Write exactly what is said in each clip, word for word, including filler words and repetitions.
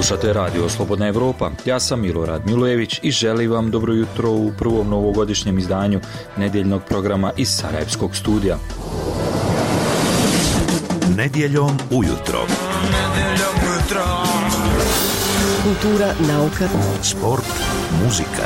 Slušate Radio Slobodna Evropa, ja sam Milorad Milojević i želim vam dobro jutro u prvom novogodišnjem izdanju nedjeljnog programa iz Sarajevskog studija. Nedjeljom ujutro. Nedjeljom ujutro. Kultura, nauka, sport, muzika.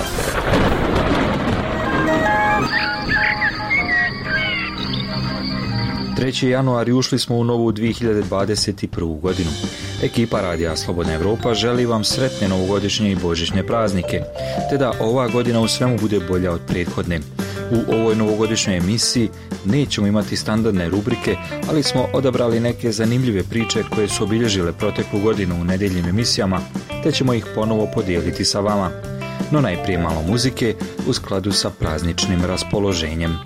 treći januar i ušli smo u novu dvije hiljade dvadeset prvu godinu. Ekipa Radija Slobodna Evropa želi vam sretne novogodišnje i božićne praznike, te da ova godina u svemu bude bolja od prethodne. U ovoj novogodišnjoj emisiji nećemo imati standardne rubrike, ali smo odabrali neke zanimljive priče koje su obilježile proteklu godinu u nedjeljnim emisijama, te ćemo ih ponovo podijeliti sa vama. No najprije malo muzike u skladu sa prazničnim raspoloženjem.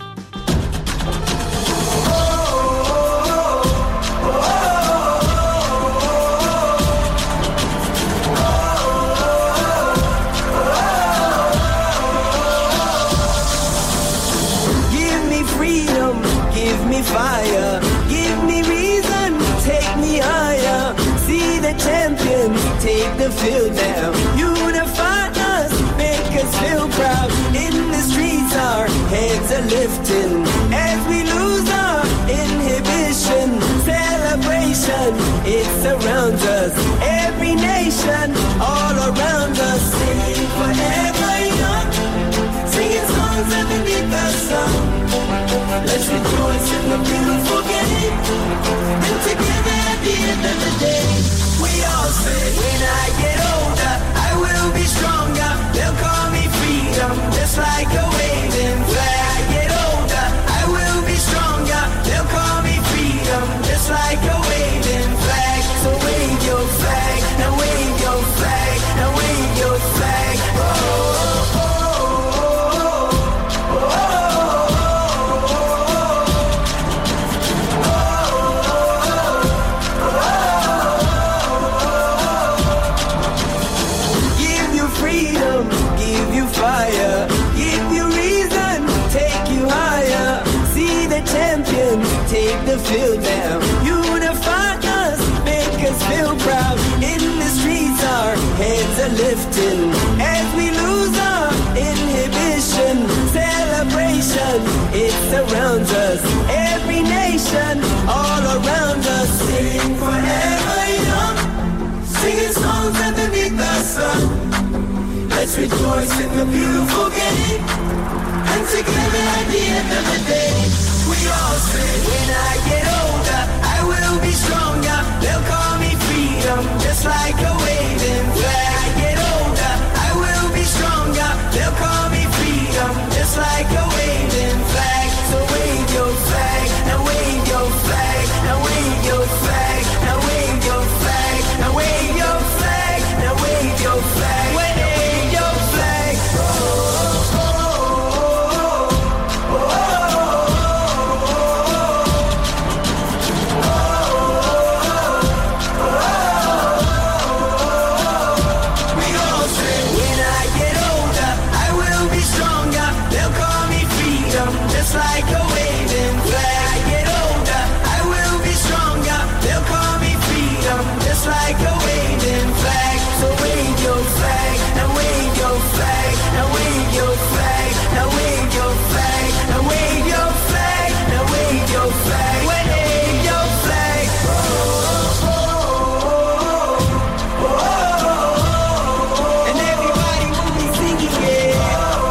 Fire, give me reason, take me higher. See the champions take the field now. Unify us, make us feel proud. In the streets our heads are lifting as we lose our inhibition. Celebration, it surrounds us. Every nation, all around us. Sing forever young, singing songs underneath the sun. Let's rejoice in the beautiful game, and together at the end of the day, we all say, when I get older, I will be stronger. They'll call me freedom, just like a waving flag. I get older, I will be stronger. They'll call me freedom, just like a waving flag. So wave your flag, now wave your flag, now wave your flag. Oh, oh, oh. Fire, give you reason, take you higher. See the champions take the field now. Unify us, make us feel proud. In the streets our heads are lifting as we lose our inhibition. Celebration, it surrounds us. Every nation, all around us. Sing forever young, singing songs underneath the sun. Let's rejoice in the beautiful game, and together at the end of the day, we all say, when I get older, I will be stronger. They'll call me freedom, just like a waving flag. I get older, I will be stronger. They'll call me freedom, just like a waving flag. So wave your flag, now wave your flag, now wave your flag, now wave your flag, now wave your flag, now wave your flag. Just like a waving flag. I get older, I will be stronger. They'll call me freedom, just like a waving flag. So wave your flag, now wave your flag, now wave your flag, now wave your flag, now wave your flag, now wave your flag, wave your flag. Oh, oh, oh, oh, oh, oh. And everybody will be singing, yeah.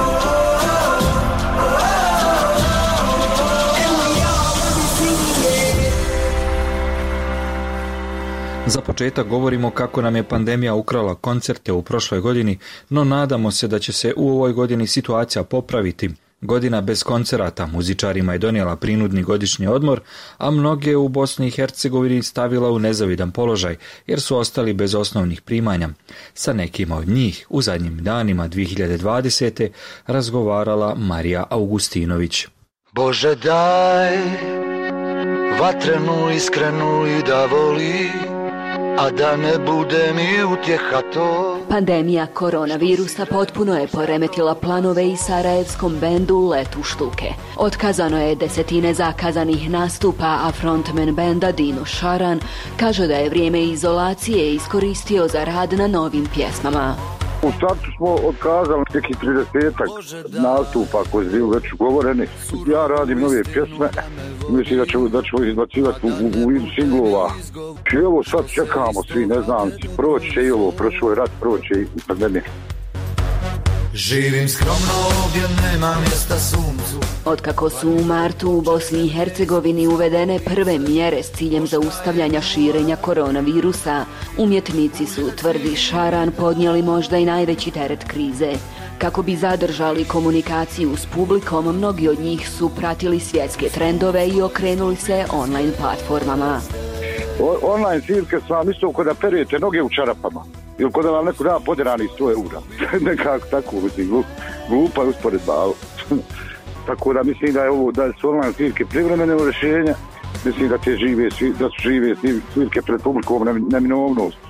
Za početak govorimo kako nam je pandemija ukrala koncerte u prošloj godini, no nadamo se da će se u ovoj godini situacija popraviti. Godina bez koncerata muzičarima je donijela prinudni godišnji odmor, a mnoge u Bosni i Hercegovini stavila u nezavidan položaj, jer su ostali bez osnovnih primanja. Sa nekima od njih u zadnjim danima dvije hiljade dvadesete razgovarala Marija Augustinović. Bože daj vatrenu, iskrenu i da voli, a da ne bude mi utjeha to. Pandemija koronavirusa potpuno je poremetila planove i sarajevskom bendu Let u štuke. Otkazano je desetine zakazanih nastupa, a frontman benda Dino Šaran kaže da je vrijeme izolacije iskoristio za rad na novim pjesmama. U startu smo otkazali nekih tridesetak nastupa koji su bili već ugovoreni. Ja radim nove pjesme, mislim da ćemo, da ćemo izbacivati u, u, u vidu singlova. I evo sad čekamo svi, ne znam, proći će i ovo, prošlo je rat, proći i pandemije. Živim skromno ovdje, nema mjesta suncu. Otkako su u martu u Bosni i Hercegovini uvedene prve mjere s ciljem zaustavljanja širenja koronavirusa, umjetnici su, tvrdi Šaran, podnijeli možda i najveći teret krize. Kako bi zadržali komunikaciju s publikom, mnogi od njih su pratili svjetske trendove i okrenuli se online platformama. O, online svirke su vam isto kod da perujete noge u čarapama. Ili kod da vam neko da poderani sto eura. Nekako tako, mislim, glupa je usporedba. Tako da mislim da je ovo, da su online svirke privremeno rješenje. Mislim da te žive, da su žive svirke pred publikom neminovnost.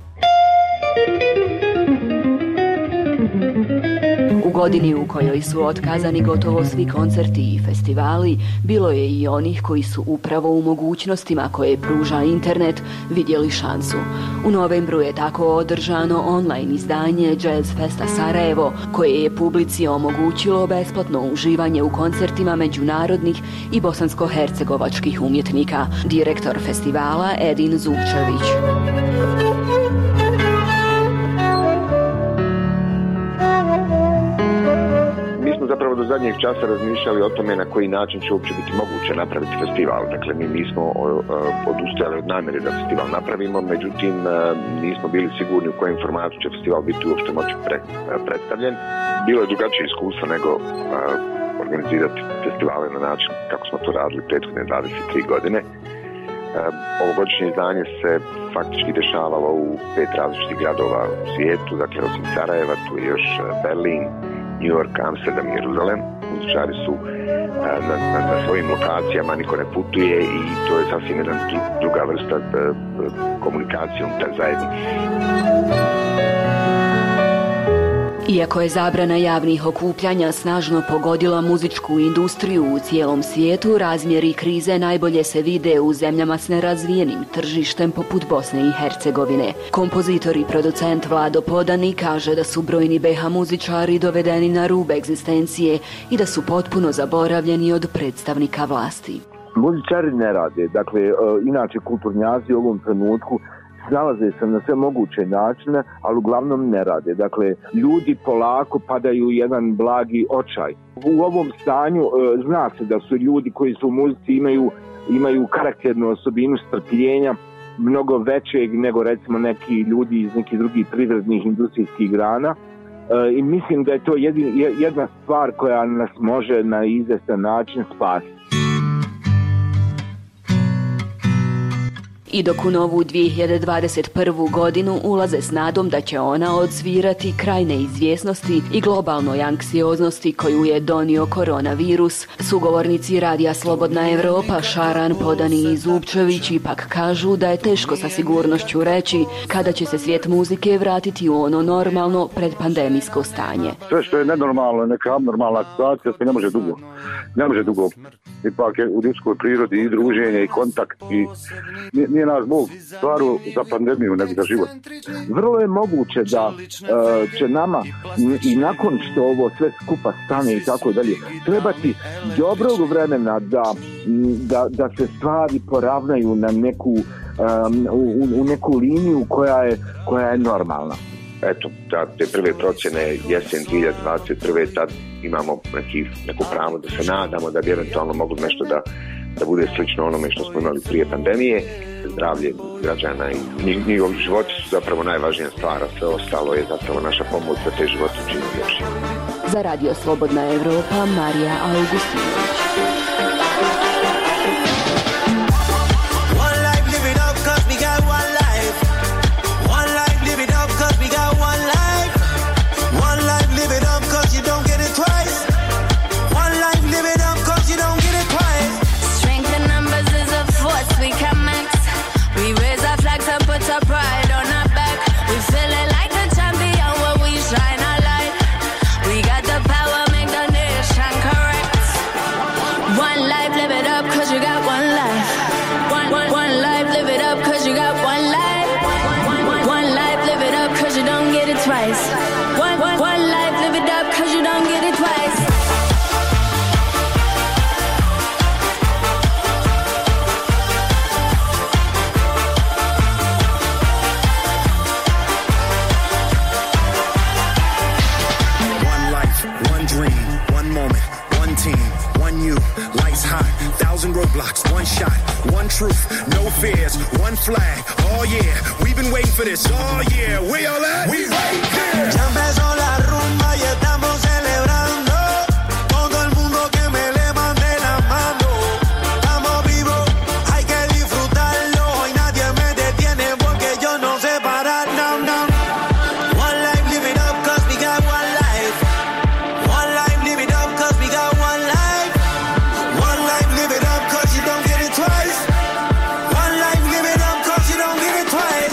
U godini u kojoj su otkazani gotovo svi koncerti i festivali, bilo je i onih koji su upravo u mogućnostima koje pruža internet vidjeli šansu. U novembru je tako održano online izdanje Jazz Festa Sarajevo, koje je publici omogućilo besplatno uživanje u koncertima međunarodnih i bosansko-hercegovačkih umjetnika. Direktor festivala Edin Zubčević. Zapravo do zadnjeg časa razmišljali o tome na koji način će uopće biti moguće napraviti festival. Dakle, mi nismo odustajali od namjere da festival napravimo, međutim nismo bili sigurni u kojem formatu će festival biti uopšte moći pre, predstavljen. Bilo je drugačije iskustvo nego organizirati festivale na način kako smo to radili prethodne dvadeset tri godine. Ovogodišnje izdanje se faktički dešavalo u pet različitih gradova u svijetu, dakle osim Sarajeva, tu je još Berlin, New York, Amsterdam i Jeruzalem. Muzičari su na, na, na svojim lokacijama, niko ne putuje i to je sasvim jedna druga vrsta komunikacije unutar zajednice. Iako je zabrana javnih okupljanja snažno pogodila muzičku industriju u cijelom svijetu, razmjeri krize najbolje se vide u zemljama s nerazvijenim tržištem poput Bosne i Hercegovine. Kompozitor i producent Vlado Podani kaže da su brojni be ha muzičari dovedeni na rub egzistencije i da su potpuno zaboravljeni od predstavnika vlasti. Muzičari ne rade, dakle, inače kulturnjaci u ovom trenutku nalaze se na sve moguće načine, ali uglavnom ne rade. Dakle, ljudi polako padaju u jedan blagi očaj. U ovom stanju e, zna se da su ljudi koji su u muzici imaju, imaju karakternu osobinu strpljenja mnogo većeg nego recimo neki ljudi iz nekih drugih privrednih industrijskih grana. E, I mislim da je to jedin, jedna stvar koja nas može na izvestan način spasiti. I dok u novu dvije hiljade dvadeset prvu godinu ulaze s nadom da će ona odsvirati kraj neizvjesnosti i globalnoj anksioznosti koju je donio koronavirus, sugovornici Radija Slobodna Evropa Šaran, Podani i Zubčević ipak kažu da je teško sa sigurnošću reći kada će se svijet muzike vratiti u ono normalno predpandemijsko stanje. Sve što je nenormalno, neka abnormalna situacija se ne može dugo. Ne može dugo. Ipak je u ljudskoj prirodi i druženje i kontakt i nije naš Bog stvaru za pandemiju, nego za život. Vrlo je moguće da uh, će nama i nakon što ovo sve skupa stane i tako dalje, trebati dobrog vremena da, da, da se stvari poravnaju na neku, um, u, u neku liniju koja je, koja je normalna. Eto, da, te prve procjene jesen dvije hiljade dvadeset prve tad imamo neki, neko pravo da se nadamo da bi eventualno moglo nešto da, da bude slično onome što smo imali prije pandemije. Zdravlje građana i njihovi životi su zapravo najvažnija stvar, a sve ostalo je zapravo naša pomoć da te živote učinimo ljepšim. Za Radio Slobodna Evropa, Marija Augustinović. Surprise. moment, one team, one you, lights hot, thousand roadblocks, one shot, one truth, no fears, one flag. Oh yeah, we've been waiting for this all year. We all at? We right here. Ya empezó la rumba y estamos celebrando. Todo el mundo que me levante la mano. Estamos vivos, hay que disfrutarlo. Y nadie me detiene porque yo no sé parar. No, no. One life, live it up, cause we got one life. One life, live it up, cause we got one life. One life, live it up, cause you don't get it twice. One life, live it up, cause you don't get it twice.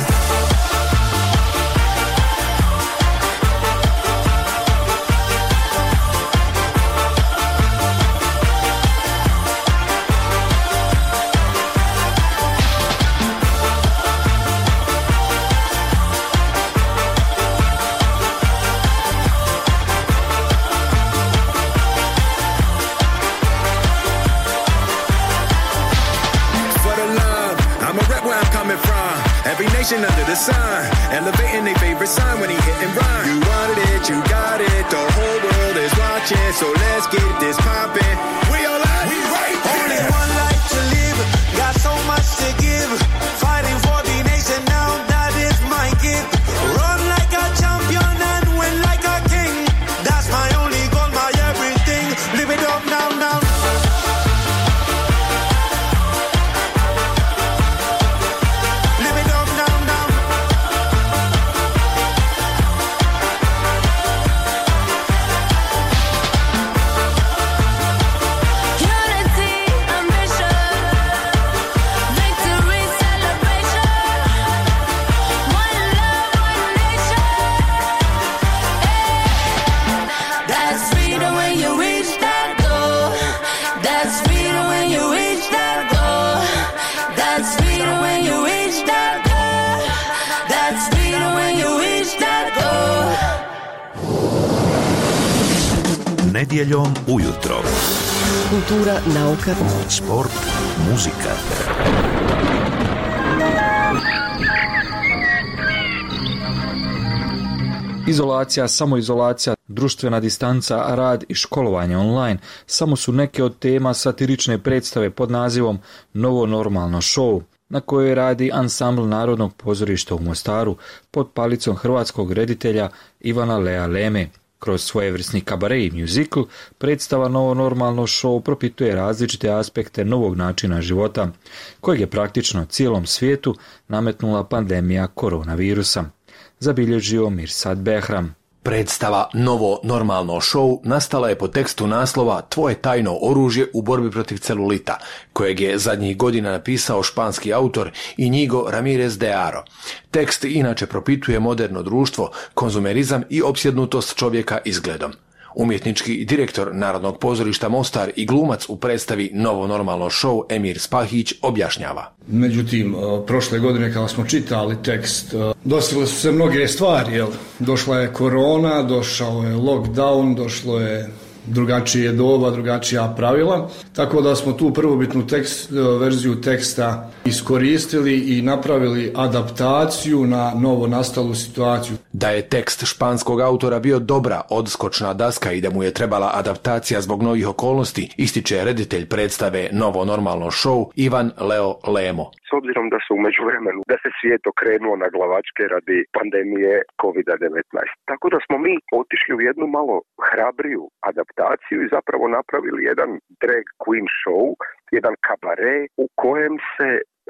For the love, I'm a rep where I'm coming from. Every nation under the sun, elevating their favorite sign when he hit and run. You wanted it, you got it, the whole world is watching, so let's get this poppin'. We all at? We right here. Only one life to live, got so much to give. Fighting for the nation now, that is my gift. Run like a champion and win like a king. That's my only goal, my everything. Live it up now, now. Live it up now, now. Unity, ambition, victory, celebration. One love, one nation. That's freedom when you reach that goal. That's freedom when you reach that goal. That's freedom when you reach that goal. That's freedom when you reach that goal. Nedjeljom ujutro. Kultura, nauka, Sport, muzika. Izolacija, samoizolacija, društvena distanca, rad i školovanje online samo su neke od tema satirične predstave pod nazivom Novo normalno show, na kojoj radi ansambl Narodnog pozorišta u Mostaru pod palicom hrvatskog reditelja Ivana Lea Leme. Kroz svojevrsni kabare i muzikl, predstava Novo normalno show propituje različite aspekte novog načina života, kojeg je praktično cijelom svijetu nametnula pandemija koronavirusa. Zabilježio Mirsad Behram. Predstava Novo normalno show nastala je po tekstu naslova Tvoje tajno oružje u borbi protiv celulita, kojeg je zadnjih godina napisao španski autor Iñigo Ramírez de Haro. Tekst inače propituje moderno društvo, konzumerizam i opsjednutost čovjeka izgledom. Umjetnički direktor Narodnog pozorišta Mostar i glumac u predstavi Novo normalno show Emir Spahić objašnjava. Međutim, prošle godine kada smo čitali tekst, desile su se mnoge stvari. Jel? Došla je korona, došao je lockdown, došlo je drugačije doba, drugačija pravila. Tako da smo tu prvobitnu tekst, verziju teksta iskoristili i napravili adaptaciju na novo nastalu situaciju. Da je tekst španskog autora bio dobra odskočna daska i da mu je trebala adaptacija zbog novih okolnosti, ističe reditelj predstave Novo normalno show Ivan Leo Lemo. S obzirom da su u međuvremenu, da se svijet okrenuo na glavačke radi pandemije kovid devetnaest. Tako da smo mi otišli u jednu malo hrabriju adaptaciju i zapravo napravili jedan drag queen show, jedan kabare u kojem se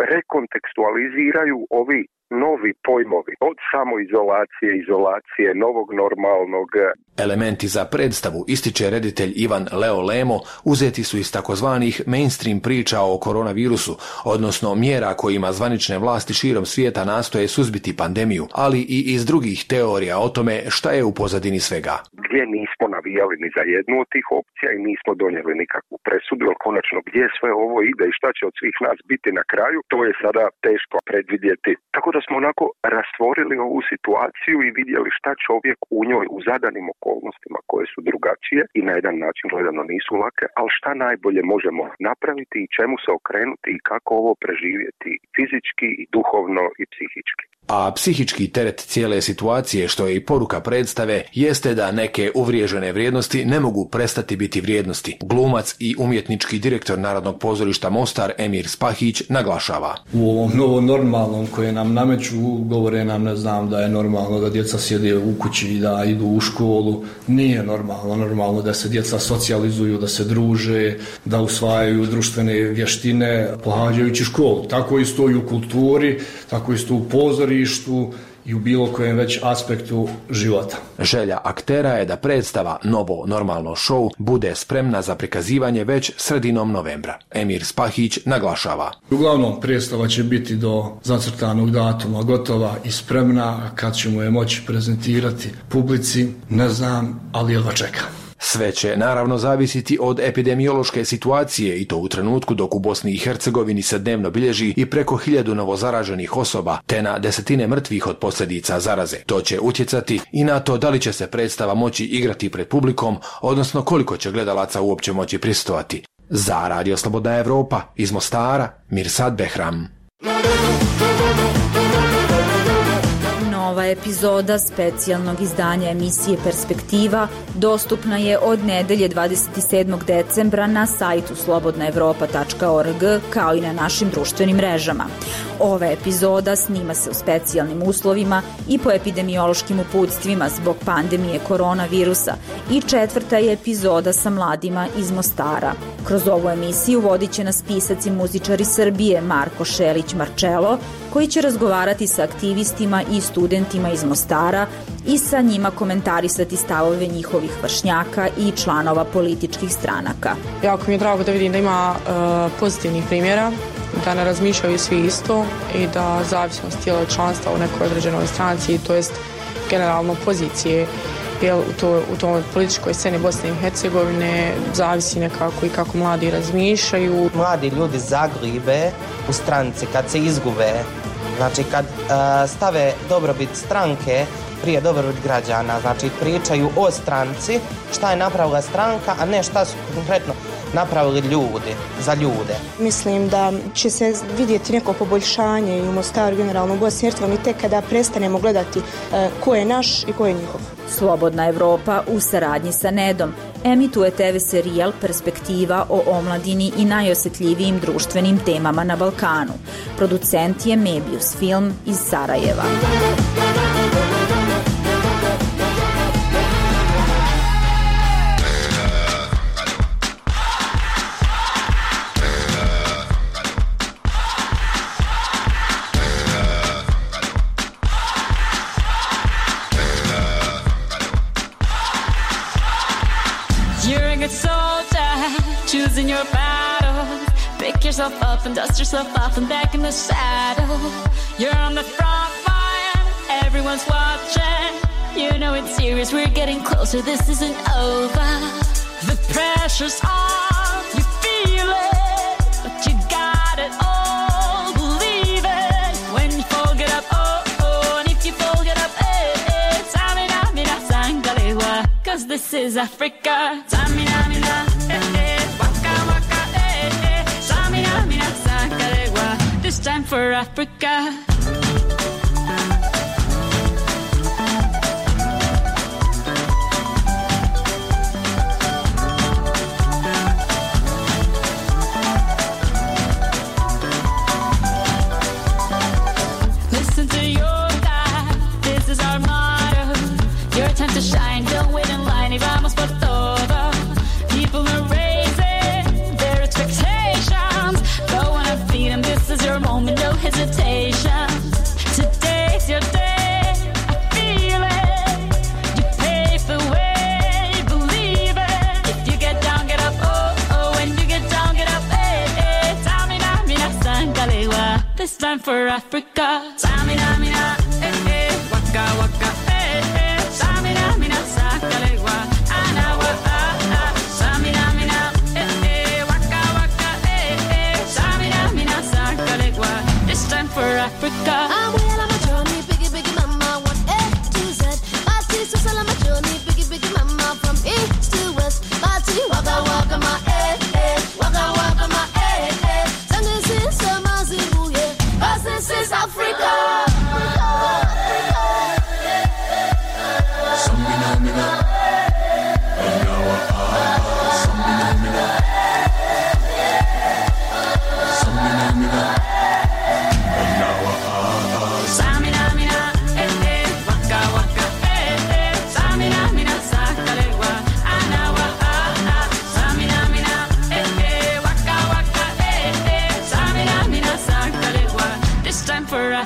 rekontekstualiziraju ovi novi pojmovi od samoizolacije, izolacije, novog normalnog. Elementi za predstavu, ističe reditelj Ivan Leo Lemo, uzeti su iz takozvanih mainstream priča o koronavirusu, odnosno mjera kojima zvanične vlasti širom svijeta nastoje suzbiti pandemiju, ali i iz drugih teorija o tome šta je u pozadini svega. Gdje nismo navijali ni za jednu od tih opcija i nismo donijeli nikakvu presudu, jer konačno gdje sve ovo ide i šta će od svih nas biti na kraju, to je sada teško predvidjeti. Tako da smo onako rastvorili ovu situaciju i vidjeli šta čovjek u njoj u zadanim okolnostima koje su drugačije i na jedan način gledano nisu lake, ali šta najbolje možemo napraviti i čemu se okrenuti i kako ovo preživjeti fizički i duhovno i psihički. A psihički teret cijele situacije, što je i poruka predstave, jeste da neke uvriježene vrijednosti ne mogu prestati biti vrijednosti. Glumac i umjetnički direktor Narodnog pozorišta Mostar Emir Spahić naglašava. U ovom novom normalnom koje nam nameću, govore nam, ne znam, da je normalno da djeca sjede u kući i da idu u školu. Nije normalno. Normalno da se djeca socijalizuju, da se druže, da usvajaju društvene vještine pohađajući školu. Tako isto i u kulturi, tako isto u pozorištu i u bilo kojem već aspektu života. Želja aktera je da predstava Novo normalno show bude spremna za prikazivanje već sredinom novembra. Emir Spahić naglašava. Uglavnom, predstava će biti do zacrtanog datuma gotova i spremna, a kad ćemo je moći prezentirati publici, ne znam, ali jedva čekam. Sve će naravno zavisiti od epidemiološke situacije i to u trenutku dok u Bosni i Hercegovini se dnevno bilježi i preko hiljadu novozaraženih osoba te na desetine mrtvih od posljedica zaraze. To će utjecati i na to da li će se predstava moći igrati pred publikom, odnosno koliko će gledalaca uopće moći prisustvovati. Za Radio Slobodna Evropa iz Mostara, Mirsad Behram. Nova epizoda specijalnog izdanja emisije Perspektiva dostupna je od nedelje dvadeset sedmog decembra na sajtu slobodna evropa tačka org kao i na našim društvenim mrežama. Ova epizoda snima se u specijalnim uslovima i po epidemiološkim uputstvima zbog pandemije koronavirusa i četvrta je epizoda sa mladima iz Mostara. Kroz ovu emisiju vodit će nas pisac i muzičari Srbije Marko Šelić Marčelo, koji će razgovarati sa aktivistima i studentima iz Mostara i sa njima komentarisati stavove njihovih vršnjaka i članova političkih stranaka. Jako mi je drago da vidim da ima uh, pozitivnih primjera, da ne razmišljaju svi isto i da zavisnost tijela članstva u nekoj određenoj stranci, to jest generalno pozicije, jer u, to, u toj političkoj sceni Bosne i Hercegovine zavisi nekako i kako mladi razmišljaju. Mladi ljudi zaglibe u stranci kad se izgube, znači kad uh, stave dobrobit stranke prije dobrobit građana, znači pričaju o stranci, šta je napravila stranka, a ne šta su konkretno napravili ljudi, za ljude. Mislim da će se vidjeti neko poboljšanje i u Mostaru, generalno u Bosni i Hercegovini, tek kada prestanemo gledati uh, ko je naš i ko je njihov. Slobodna Evropa u saradnji sa Nedom emituje te ve serijal Perspektiva o omladini i najosjetljivijim društvenim temama na Balkanu. Producent je Mebius Film iz Sarajeva. Choosing your battle, pick yourself up and dust yourself off and back in the saddle. You're on the front line, everyone's watching. You know it's serious, we're getting closer, this isn't over. The pressure's on, you feel it, but you got it all, believe it. When you fall, get up, oh, oh, and if you fall, get up, eh, eh. Tamina, mina, sangalewa, cause this is Africa. Tamina, mina, eh, eh. This time for Africa. Listen to your God, this is our motto. Your time to shine, don't wait in line, y vamos por todo. People are raising their expectations. Go on and feed them, this is your moment, no hesitation. Today's your day, I feel it. You pave the way, believe it. If you get down, get up, oh, oh. When you get down, get up, eh, eh. Tamina, mina, sangalewa. This time for Africa. Tamina, mina, eh, eh. Waka, waka, eh, eh. Tamina, mina, sangalewa. Anawa, ah, ah. Tamina, mina, eh, eh. Waka, waka, eh, eh. Tamina, mina, sangalewa. This time for Africa. I'm well on my journey, biggie, biggie mama, one A to Z. Party, so sell on my journey, biggie, biggie mama, from east to west. Party, waka, waka, my eh, eh. Waka, waka, my eh, eh. Sangin' since summer's in Booye, cause this is Africa.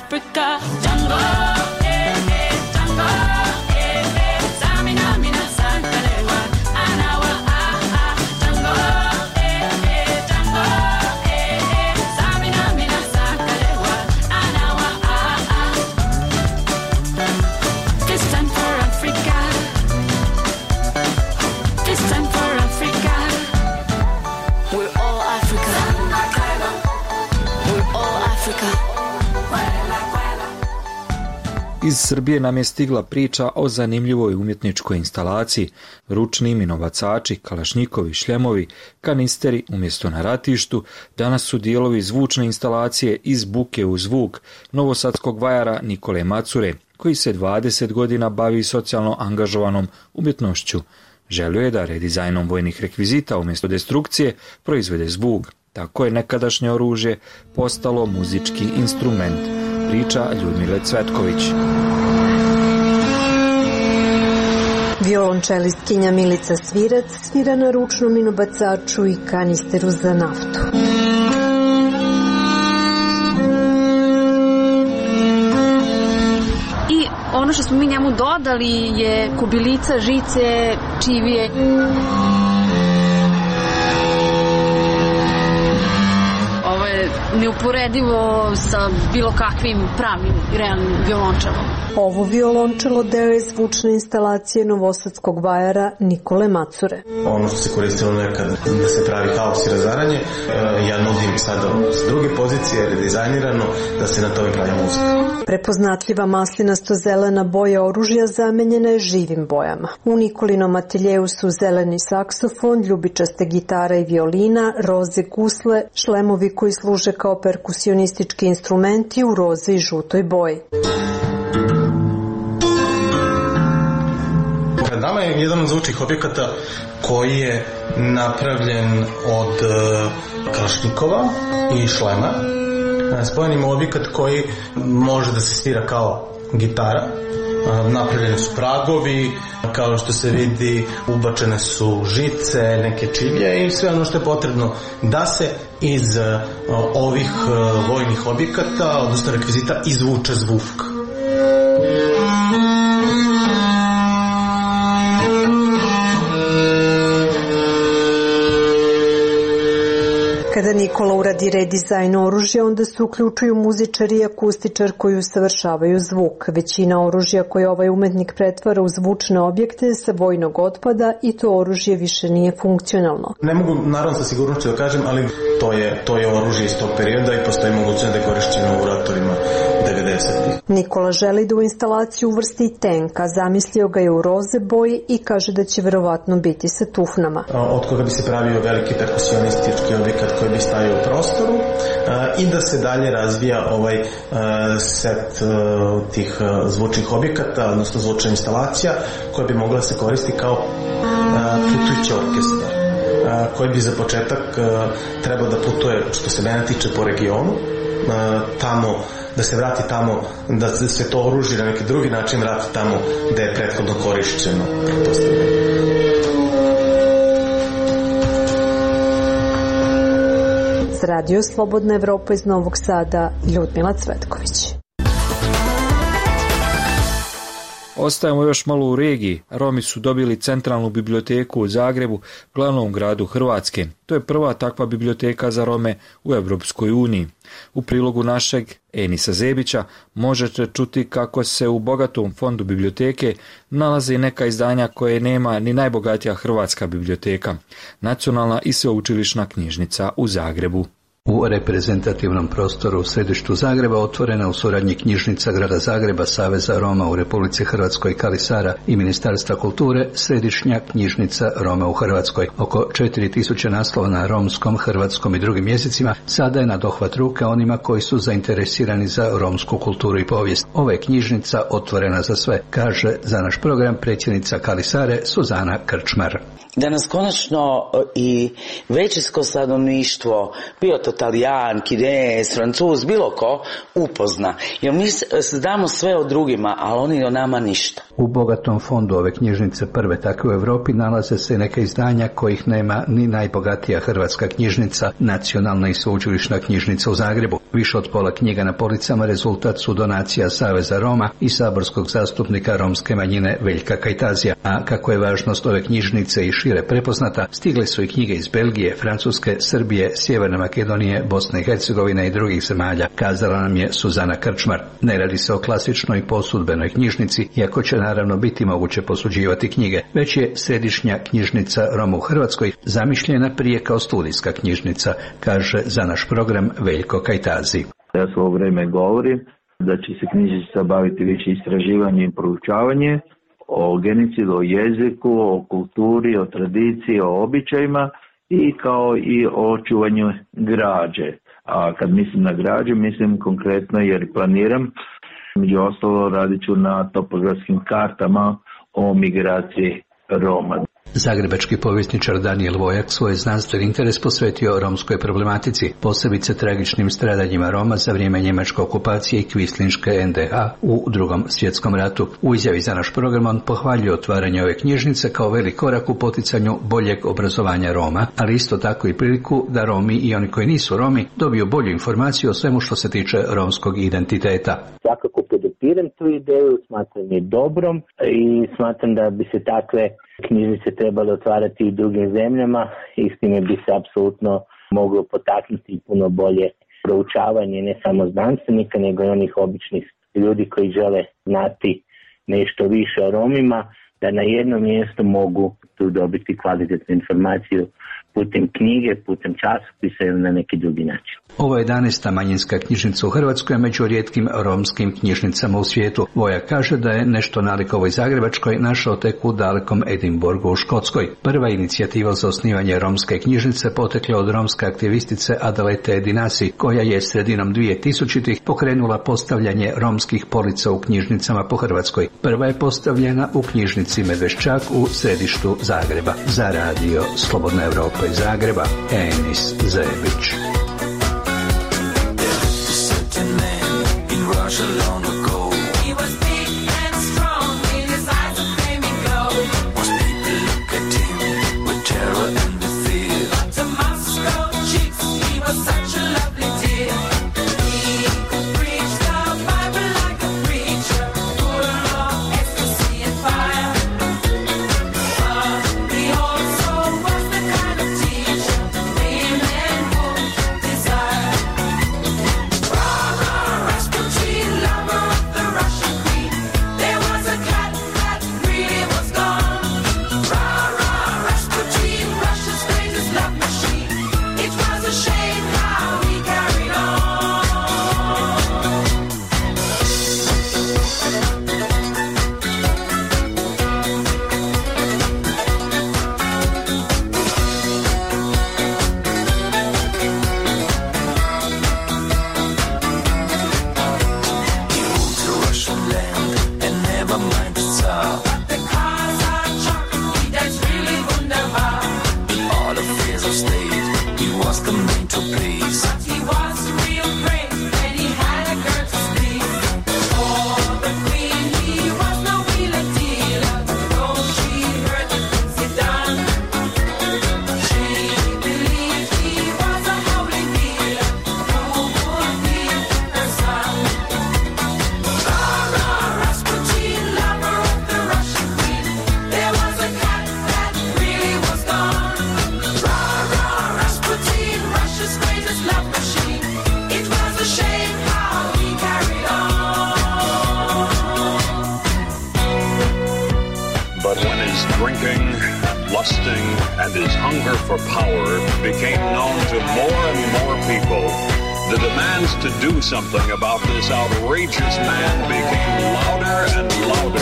Africa. Django, eh, eh, Django, eh, eh. Samina, mina, sankalewa, anawa, ah, ah. Django, eh, eh, Django, eh, eh. Samina, mina, sankalewa, anawa, ah, ah. This time for Africa. This time for Africa. We're all Africa. We're all Africa. Iz Srbije nam je stigla priča o zanimljivoj umjetničkoj instalaciji, ručni minobacači, kalašnjikovi, šljemovi, kanisteri umjesto na ratištu, danas su dijelovi zvučne instalacije iz buke u zvuk novosadskog vajara Nikole Macure, koji se dvadeset godina bavi socijalno angažovanom umjetnošću. Želio je da redizajnom vojnih rekvizita umjesto destrukcije proizvede zvuk. Tako je nekadašnje oružje postalo muzički instrument, priča Ljudmile Cvetković. Violončelistkinja Milica Svirac svira na ručnom minobacaču i kanisteru za naftu. I ono što smo mi njemu dodali je kubilica, žice, čivije. Ovo je neuporedivo sa bilo kakvim pravim realnim violončelom. Ovo violončelo deo je zvučne instalacije novosadskog vajara Nikole Macure. Ono što se koristilo nekad da se pravi haos i razaranje, ja nudim sada s druge pozicije, redizajnirano, da se na tome pravi muzika. Prepoznatljiva maslinasto-zelena boja oružja zamenjena je živim bojama. U Nikolinom ateljeju su zeleni saksofon, ljubičaste gitara i violina, roze gusle, šlemovi koji služe kao perkusionistički instrumenti u roze i žutoj boji. Pred nama je jedan od zvučnih objekata koji je napravljen od kalašnjikova i šlema. Spojen ima objekat koji može da se svira kao gitara. Napravljeni su pragovi, kao što se vidi ubačene su žice, neke čivlje i sve ono što je potrebno da se iz ovih vojnih objekata, odnosno rekvizita, izvuče zvuk. Kada Nikola uradi redizajn oružja, onda se uključuju muzičar i akustičar koji usavršavaju zvuk. Većina oružja koje ovaj umetnik pretvara u zvučne objekte sa vojnog otpada i to oružje više nije funkcionalno. Ne mogu naravno sa sigurnošću da kažem, ali to je, to je oružje iz tog perioda i postoji mogućnost da je korišćeno u ratovima devedesetih. Nikola želi da u instalaciju uvrsti i tenka, zamislio ga je u roze boji i kaže da će verovatno biti sa tufnama. Od koga bi se pravio veliki perkusionistički objekat koji bi stajao u prostoru i da se dalje razvija ovaj set tih zvučnih objekata, odnosno zvučna instalacija koja bi mogla se koristiti kao putujući orkestar koji bi za početak trebao da putuje, što se mene tiče, po regionu, tamo, da se vrati tamo, da se to oružje na neki drugi način vrati tamo gde je prethodno korišćeno. Za Radio Slobodna Evropa iz Novog Sada, Ljudmila Cvetković. Ostajemo još malo u regiji. Romi su dobili centralnu biblioteku u Zagrebu, glavnom gradu Hrvatske. To je prva takva biblioteka za Rome u Evropskoj uniji. U prilogu našeg Enisa Zebića možete čuti kako se u bogatom fondu biblioteke nalaze i neka izdanja koje nema ni najbogatija hrvatska biblioteka, Nacionalna i sveučilišna knjižnica u Zagrebu. U reprezentativnom prostoru u središtu Zagreba otvorena u suradnji knjižnica Grada Zagreba, Saveza Roma u Republici Hrvatskoj Kalisara i Ministarstva kulture središnja knjižnica Roma u Hrvatskoj. Oko četiri tisuće naslova na romskom, hrvatskom i drugim jezicima sada je na dohvat ruke onima koji su zainteresirani za romsku kulturu i povijest. Ova je knjižnica otvorena za sve, kaže za naš program predsjednica Kalisare Suzana Krčmar. Danas konačno i većinsko stanovništvo, bio to Talijan, Kinez, Francuz, bilo ko, upozna. Jer mi znamo sve o drugima, ali oni o nama ništa. U bogatom fondu ove knjižnice, prve takve u Europi, nalaze se neka izdanja kojih nema ni najbogatija hrvatska knjižnica, Nacionalna i sveučilišna knjižnica u Zagrebu. Više od pola knjiga na policama rezultat su donacija Saveza Roma i saborskog zastupnika romske manjine Veljka Kajtazija, a kako je važnost ove knjižnice i šire prepoznata, stigle su i knjige iz Belgije, Francuske, Srbije, Sjeverne Makedonije, Bosne i Hercegovine i drugih zemalja, kazala nam je Suzana Krčmar. Ne radi se o klasičnoj posudbenoj knjižnici, iako će naravno biti moguće posuđivati knjige, već je središnja knjižnica Roma u Hrvatskoj zamišljena prije kao studijska knjižnica, kaže za naš program Veljko Kajtazi. Ja svo vrijeme govorim da će se knjižnica baviti više istraživanjem i proučavanjem o genocidu, o jeziku, o kulturi, o tradiciji, o običajima i kao i o čuvanju građe. A kad mislim na građu, mislim konkretno jer planiram, među ostalo radit ću na topografskim kartama o migraciji Roma. Zagrebački povjesničar Danijel Vojak svoj znanstveni interes posvetio romskoj problematici, posebice tragičnim stradanjima Roma za vrijeme njemačke okupacije i kvislinške en de ha u Drugom svjetskom ratu. U izjavi za naš program on pohvaljuje otvaranje ove knjižnice kao velik korak u poticanju boljeg obrazovanja Roma, ali isto tako i priliku da Romi i oni koji nisu Romi dobiju bolju informaciju o svemu što se tiče romskog identiteta. Svakako podupirem tu ideju, smatram je dobrom i smatram da bi se takve knjižnice trebale otvarati i drugim zemljama i s time bi se apsolutno moglo potaknuti puno bolje proučavanje ne samo znanstvenika nego i onih običnih ljudi koji žele znati nešto više o Romima, da na jednom mjestu mogu tu dobiti kvalitetnu informaciju putem knjige, putem časopisa ili na neki drugi način. Ovo je jedanaesta manjinska knjižnica u Hrvatskoj među rijetkim romskim knjižnicama u svijetu. Voja kaže da je nešto nalik ovoj zagrebačkoj našao tek u dalekom Edinburgu u Škotskoj. Prva inicijativa za osnivanje romske knjižnice potekla od romske aktivistice Adalete Dinasi, koja je sredinom dvije tisućitih pokrenula postavljanje romskih polica u knjižnicama po Hrvatskoj. Prva je postavljena u knjižnici Medveščak u središtu Zagreba. Za radio Slobodna Evropa iz Zagreba, Enis Zebić. Long ago, he was big and strong in his eyes a flaming glow. Most people look at him with terror and with fear. But to Moscow chicks, he was such a lovely dear. He could preach the Bible like a preacher, full of ecstasy and fire. But he also was the kind of teacher women would desire. Rah, rah, Rasputin. And his hunger for power became known to more and more people. The demands to do something about this outrageous man became louder and louder.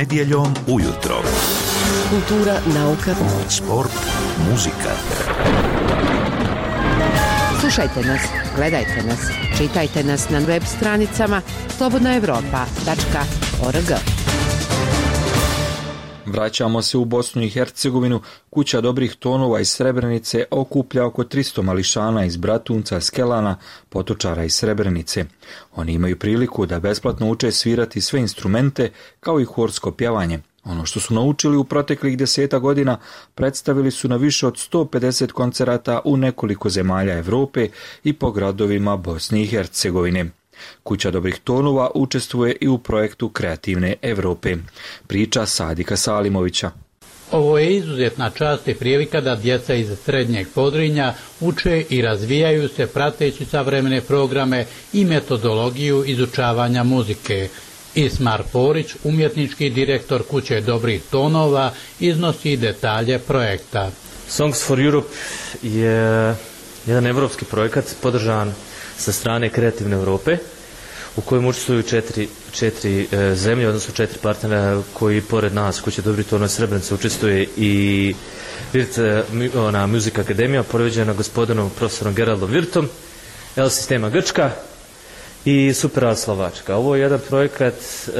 Nedjeljom ujutro. Kultura, nauka, sport, muzika. Slušajte nas, gledajte nas, čitajte nas na web stranicama slobodna evropa tačka org. Vraćamo se u Bosnu i Hercegovinu. Kuća dobrih tonova iz Srebrenice okuplja oko tristo mališana iz Bratunca, Skelana, Potočara i Srebrenice. Oni imaju priliku da besplatno uče svirati sve instrumente kao i horsko pjevanje. Ono što su naučili u proteklih deseta godina predstavili su na više od sto pedeset koncerata u nekoliko zemalja Evrope i po gradovima Bosne i Hercegovine. Kuća dobrih tonova učestvuje i u projektu Kreativne Evrope. Priča Sadika Salimovića. Ovo je izuzetna čast i prilika da djeca iz srednjeg Podrinja uče i razvijaju se prateći savremene programe i metodologiju izučavanja muzike. Ismar Porić, umjetnički direktor Kuće dobrih tonova, iznosi detalje projekta. Songs for Europe je jedan evropski projekat podržan sa strane Kreativne Evrope, u kojem učestvuju četiri, četiri e, zemlje, odnosno četiri partnera koji pored nas, Kuće dobrih tonova Srebrenice, učestvuje i Virt, ona, Music Akademija, poređena gospodinom profesorom Geraldom Virtom, L Sistema Grčka i Superal Slovačka. Ovo je jedan projekat,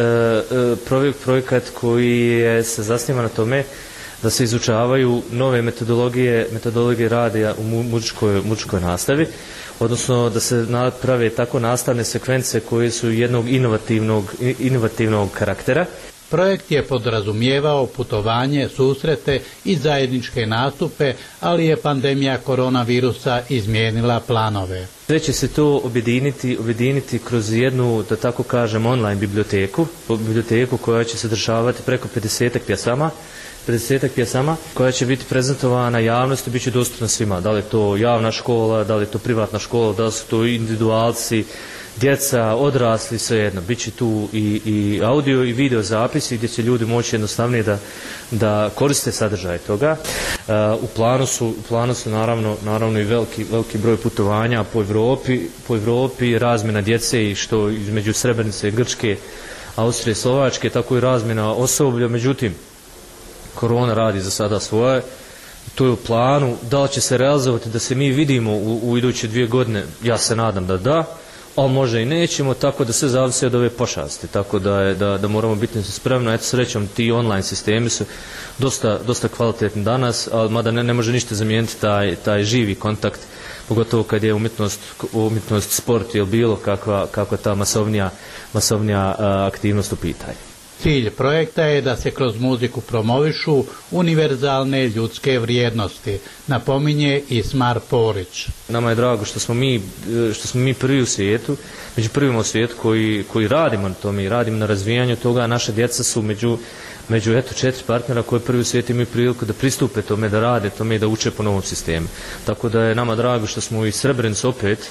e, projekt, projekat koji je, se zasniva na tome da se izučavaju nove metodologije, metodologije rada u muzičkoj, muzičkoj nastavi, odnosno da se naprave tako nastavne sekvence koje su jednog inovativnog, inovativnog karaktera. Projekt je podrazumijevao putovanje, susrete i zajedničke nastupe, ali je pandemija koronavirusa izmijenila planove. Sve će se to objediniti, objediniti kroz jednu, da tako kažem, online biblioteku, biblioteku koja će sadržavati preko pedesetak pjesama, pedesetak pjesama koja će biti prezentovana javnosti, bit će dostupna svima. Da li je to javna škola, da li je to privatna škola, da li su to individualci, djeca, odrasli, svejedno. Biće tu i, i audio i video zapisi gdje će ljudi moći jednostavnije da, da koriste sadržaj toga. Uh, u planu su, u planu su naravno, naravno i veliki, veliki broj putovanja po Evropi, po Evropi, razmjena djece i što između Srebrenice, Grčke, Austrije, Slovačke, tako i razmjena osoblja. Međutim, korona radi za sada svoje. To je u planu. Da li će se realizovati da se mi vidimo u, u iduće dvije godine? Ja se nadam da da, ali možda i nećemo, tako da sve zavisi od ove pošasti, tako da, je, da, da moramo biti spremni. Eto, srećom, ti online sistemi su dosta, dosta kvalitetni danas, ali mada ne, ne može ništa zamijeniti taj, taj živi kontakt, pogotovo kad je umjetnost, umjetnost sport ili bilo kakva, kakva ta masovnija, masovnija a, aktivnost u pitanju. Cilj projekta je da se kroz muziku promovišu univerzalne ljudske vrijednosti, napominje Ismar Porić. Nama je drago što smo mi, što smo mi prvi u svijetu, među prvima u svijetu koji, koji radimo na tome i radimo na razvijanju toga. Naše djeca su među, među eto, četiri partnera koji prvi u svijetu imaju priliku da pristupe tome, da rade tome i da uče po novom sistemu. Tako da je nama drago što smo i Srebrenicu opet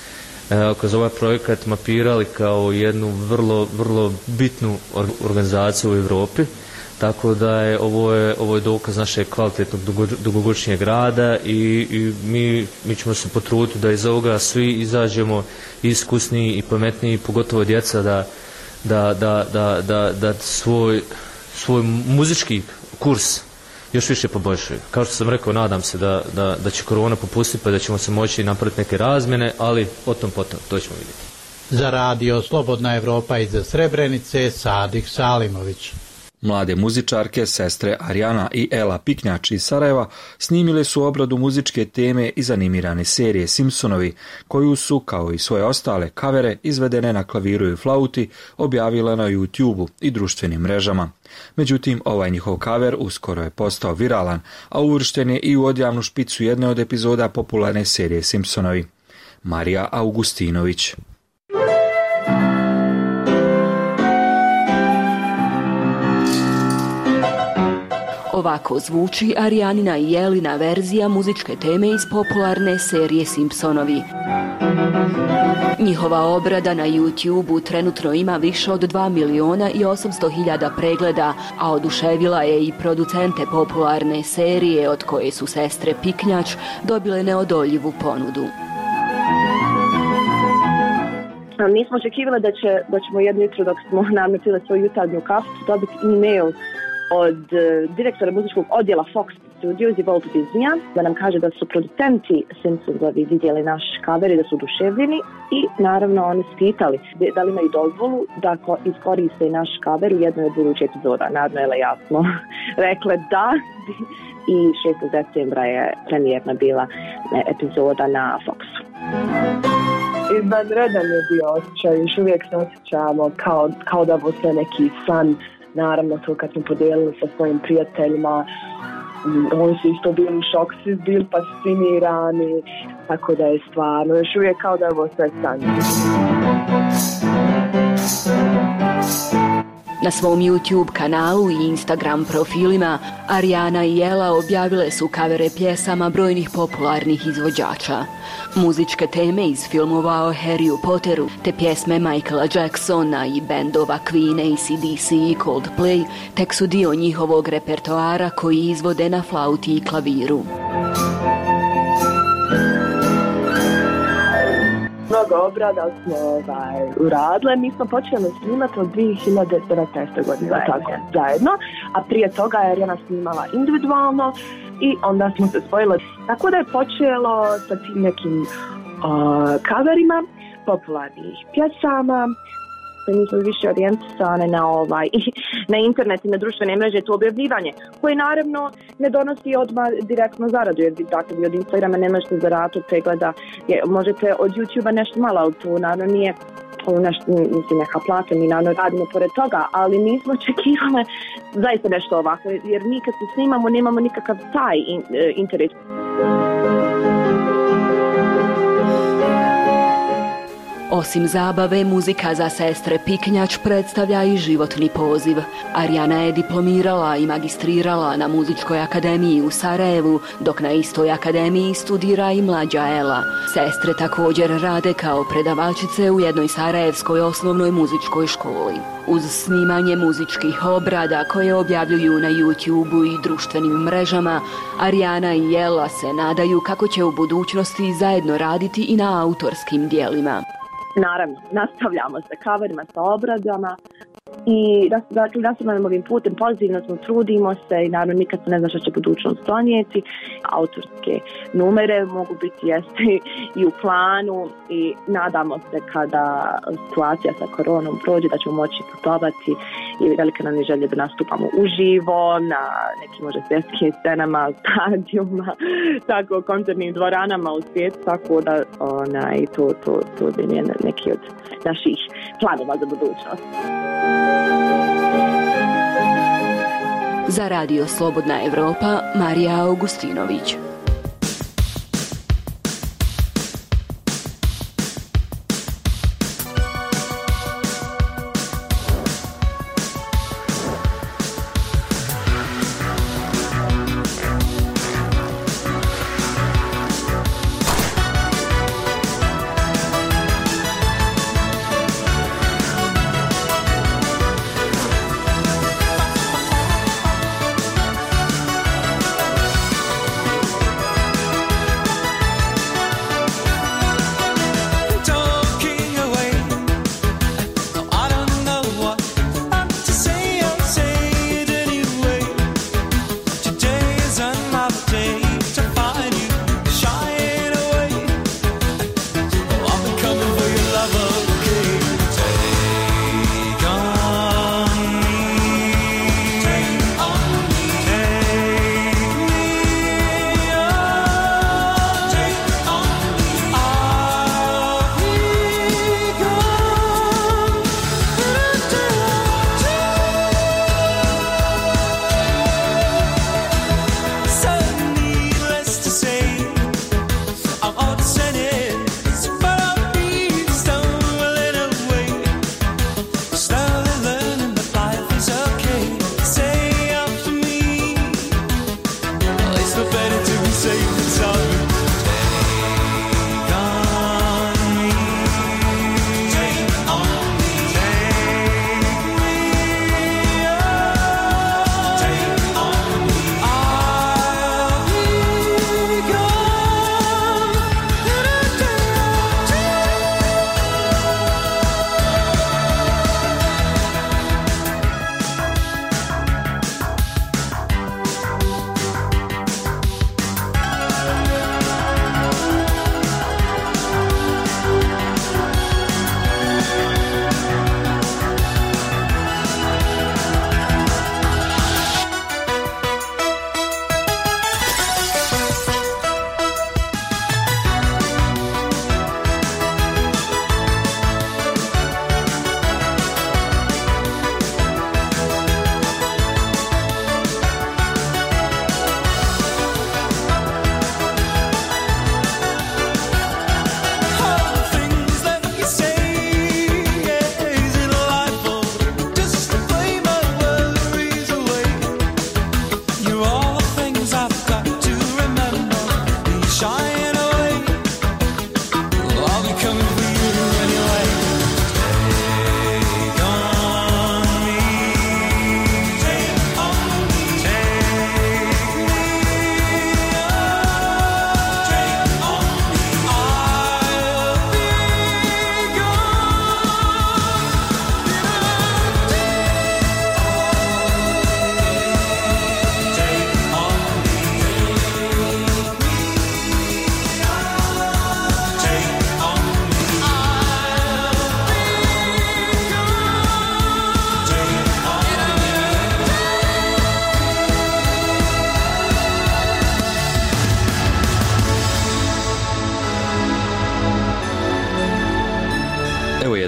kroz ovaj projekat mapirali kao jednu vrlo, vrlo bitnu organizaciju u Europi, tako da je ovo je, ovo je dokaz našeg kvalitetnog dugogodišnjeg rada i, i mi, mi ćemo se potruditi da iz ovoga svi izađemo iskusniji i pametniji, pogotovo djeca da, da, da, da, da, da svoj, svoj muzički kurs još više poboljšaju. Kao što sam rekao, nadam se da, da, da će korona popustiti pa da ćemo se moći napraviti neke razmjene, ali potom, potom, to ćemo vidjeti. Za radio Slobodna Evropa iz Srebrenice, Sadik Salimović. Mlade muzičarke, sestre Arijana i Ela Piknjač iz Sarajeva snimile su obradu muzičke teme iz animirane serije Simpsonovi, koju su, kao i svoje ostale kavere, izvedene na klaviru i flauti, objavile na YouTubeu i društvenim mrežama. Međutim, ovaj njihov kaver uskoro je postao viralan, a uvršten je i u odjavnu špicu jedne od epizoda popularne serije Simpsonovi. Marija Augustinović. Ovako zvuči Arijanina i Jelina verzija muzičke teme iz popularne serije Simpsonovi. Njihova obrada na YouTubeu trenutno ima više od dva miliona i osamsto hiljada pregleda, a oduševila je i producente popularne serije, od koje su sestre Piknjač dobile neodoljivu ponudu. Mi smo očekivali da, će, da ćemo jedno jutro dok smo nametili svoju jutarnju kaficu dobiti e-mail od uh, direktora muzičkog odjela Fox Studios i Walt Disneya da nam kaže da su producenti Simpsonsovi vidjeli naš cover i da su oduševljeni i naravno oni su pitali da li imaju dozvolu da iskoriste naš cover u jednoj od budućih epizoda. Naravno, je jasno rekle da i šestog decembra je premijerna bila epizoda na Foxu. Izvanredan je bio osjećaj, još uvijek se osjećamo kao, kao da ovo sve neki san. Naravno, to kad smo podijelili sa svojim prijateljima, oni su isto bili u šoku, svi bili fascinirani, tako da je stvarno još uvijek kao da je ovo sve san. Na svom YouTube kanalu i Instagram profilima Ariana i Ella objavile su kavere pjesama brojnih popularnih izvođača. Muzičke teme iz filmova o Harryu Potteru te pjesme Michaela Jacksona i bendova Queen, A C D C i Coldplay tek su dio njihovog repertoara koji izvode na flauti i klaviru. Mnogo obrada smo ovaj, uradile. Mi smo počeli snimati od dvije hiljade sedamnaeste. godine zajedno. Tako, zajedno, a prije toga je Ariana snimala individualno i onda smo se spojili. Tako da je počelo sa tim nekim uh, coverima popularnih pjesama. Mi smo više orijentisane na, ovaj, na internet i na društvene mreže, to objavljivanje, koje naravno ne donosi odmah direktno zaradu, jer dakle, vi od Instagrama ne možete zaradu pregleda, je, možete od YouTube-a nešto malo, ali to naravno nije nešto, mislim, neka plata, mi naravno radimo pored toga, ali nismo očekivali zaista nešto ovako, jer mi kad se snimamo nemamo nikakav taj in, interes. Osim zabave, muzika za sestre Piknjač predstavlja i životni poziv. Ariana je diplomirala i magistrirala na Muzičkoj akademiji u Sarajevu, dok na istoj akademiji studira i mlađa Ela. Sestre također rade kao predavačice u jednoj sarajevskoj osnovnoj muzičkoj školi. Uz snimanje muzičkih obrada koje objavljuju na YouTube-u i društvenim mrežama, Ariana i Ela se nadaju kako će u budućnosti zajedno raditi i na autorskim dijelima. Naravno, nastavljamo sa coverima, sa obradama i dakle, nastavljamo ovim putem, pozitivno smo, trudimo se i naravno nikad se ne zna što će budućnost donijeti. Autorske numere mogu biti jeste i u planu i nadamo se kada situacija sa koronom prođe da ćemo moći putovati i velika nam je želja da nastupamo uživo na nekim možda svjetskim scenama, stadijuma, tako koncertnim dvoranama u svijetu, tako da onaj, to, to, to je neki od naših planova za budućnost. Za Radio Slobodna Evropa, Marija Augustinović.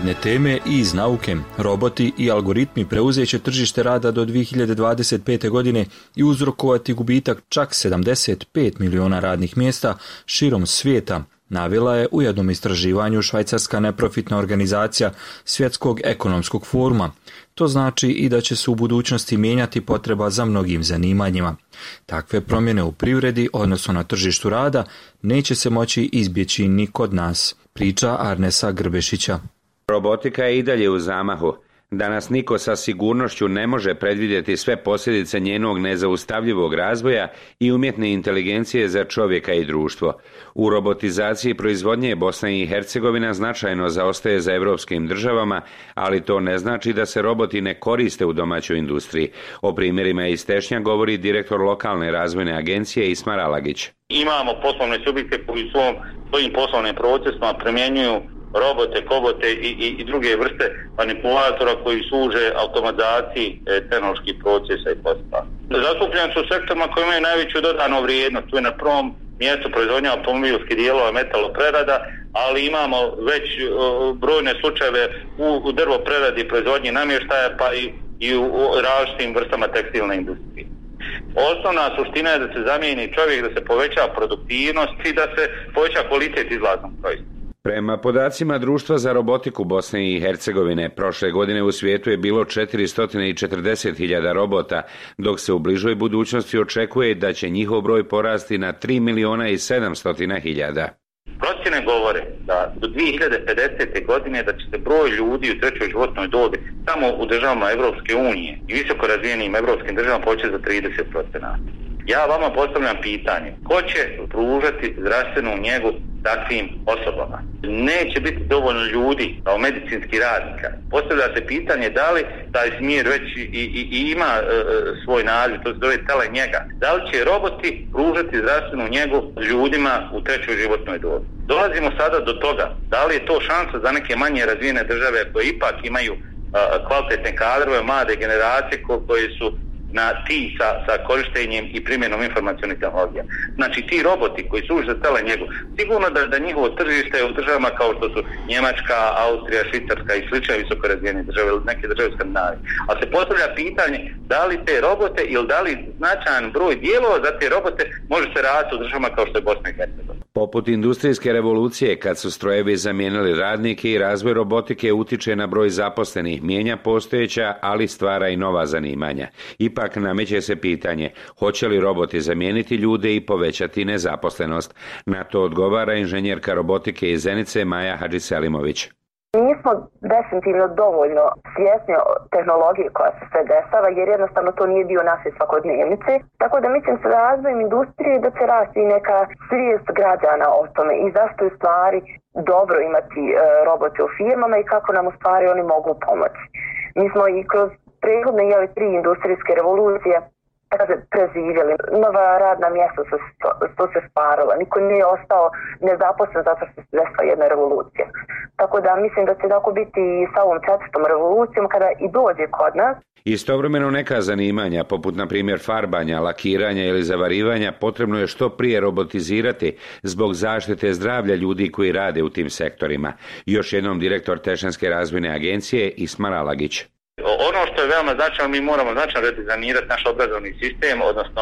Jedne teme i iz nauke. Roboti i algoritmi preuzet će tržište rada do dvije hiljade dvadeset pete. godine i uzrokovati gubitak čak sedamdeset pet miliona radnih mjesta širom svijeta, navela je u jednom istraživanju švajcarska neprofitna organizacija Svjetskog ekonomskog foruma. To znači i da će se u budućnosti mijenjati potreba za mnogim zanimanjima. Takve promjene u privredi, odnosno na tržištu rada, neće se moći izbjeći ni kod nas, priča Arnesa Grbešića. Robotika je i dalje u zamahu. Danas niko sa sigurnošću ne može predvidjeti sve posljedice njenog nezaustavljivog razvoja i umjetne inteligencije za čovjeka i društvo. U robotizaciji proizvodnje Bosna i Hercegovina značajno zaostaje za europskim državama, ali to ne znači da se roboti ne koriste u domaćoj industriji. O primjerima iz Tešnja govori direktor lokalne razvojne agencije Ismar Alagić. Imamo poslovne subjekte koji u svom, svojim poslovnim procesima primjenjuju robote, kobote i, i, i druge vrste manipulatora koji služe automatizaciji e, tehnoloških procesa i postupaka. Zastupljeni su sektorima koji imaju najveću dodanu vrijednost. Tu je na prvom mjestu proizvodnja automobilskih dijelova, metaloprerada, ali imamo već o, brojne slučajeve u, u drvopreradi, proizvodnji namještaja, pa i, i u, u različitim vrstama tekstilne industrije. Osnovna suština je da se zamijeni čovjek, da se poveća produktivnost i da se poveća kvalitet izlaznog proizvoda. Prema podacima Društva za robotiku Bosne i Hercegovine, prošle godine u svijetu je bilo četiristo četrdeset hiljada robota, dok se u bližoj budućnosti očekuje da će njihov broj porasti na tri milijuna i sedamsto hiljada. Procjene govore da do dvije hiljade pedesete. godine da će se broj ljudi u trećoj životnoj dobi samo u državama Evropske unije i visoko razvijenim evropskim državama povećati za trideset posto. Ja vama postavljam pitanje, ko će pružati zdravstvenu njegu takvim osobama? Neće biti dovoljno ljudi kao medicinski radnika. Postavlja se pitanje da li taj smjer već i, i, i ima e, svoj naziv, to se zove telenjega. Da li će roboti pružati zdravstvenu njegu ljudima u trećoj životnoj dobi? Dolazimo sada do toga, da li je to šansa za neke manje razvijene države koje ipak imaju a, kvalitetne kadrove, mlade generacije ko, koje su na ti sa, sa korištenjem i primjenom informacionih tehnologija. Znači ti roboti koji služe za telenjegu, sigurno da, da njihovo tržište je u državama kao što su Njemačka, Austrija, Švicarska i slične visoko razvijene države ili neke države u Skandinaviji. A se postavlja pitanje da li te robote ili da li značajan broj dijelova za te robote može se raditi u državama kao što je Bosna i Hercegovina. Poput industrijske revolucije, kad su strojevi zamijenili radnike i razvoj robotike utiče na broj zaposlenih, mijenja postojeća, ali stvara i nova zanimanja. Ipak nameće se pitanje, hoće li roboti zamijeniti ljude i povećati nezaposlenost? Na to odgovara inženjerka robotike iz Zenice Maja Hadžiselimović. Nismo definitivno dovoljno svjesni o tehnologiji koja se sve dešava, jer jednostavno to nije dio naše svakodnevnice. Tako da mislim sa razvojem industrije da će rasti i neka svijest građana o tome i zašto je u stvari dobro imati e, robote u firmama i kako nam u stvari oni mogu pomoći. Mi smo i kroz prethodne i ove tri industrijske revolucije kaže, preživjeli. Nova radna mjesta su to se stvarala. Niko nije ostao nezaposlen zato što se desila jedna revolucija. Tako da mislim da će tako biti i sa ovom četvrtom revolucijom kada i dođe kod nas. Istovremeno neka zanimanja, poput na primjer farbanja, lakiranja ili zavarivanja, potrebno je što prije robotizirati zbog zaštite zdravlja ljudi koji rade u tim sektorima. Još jednom direktor Tešanske razvojne agencije Ismar Alagić. Ono što je veoma značajno, mi moramo značajno redizajnirati naš obrazovni sistem, odnosno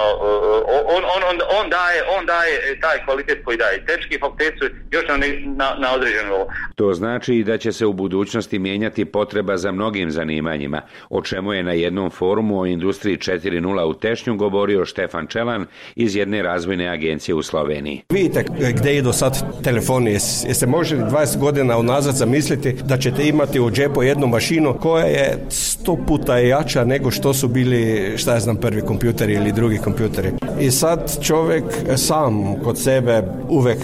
on, on, on, on, daje, on daje taj kvalitet koji daje. Tehnički fakultet su još na, na, na određenu nivou. To znači i da će se u budućnosti mijenjati potreba za mnogim zanimanjima, o čemu je na jednom forumu o industriji četiri nula u Tešnju govorio Štefan Čelan iz jedne razvojne agencije u Sloveniji. Vidite gdje idu sad telefoni, jeste moželi dvadeset godina unazad zamisliti da ćete imati u džepu jednu mašinu koja je sto puta je jača nego što su bili, šta ja znam, prvi kompjuteri ili drugi kompjuteri. I sad čovjek sam kod sebe uvek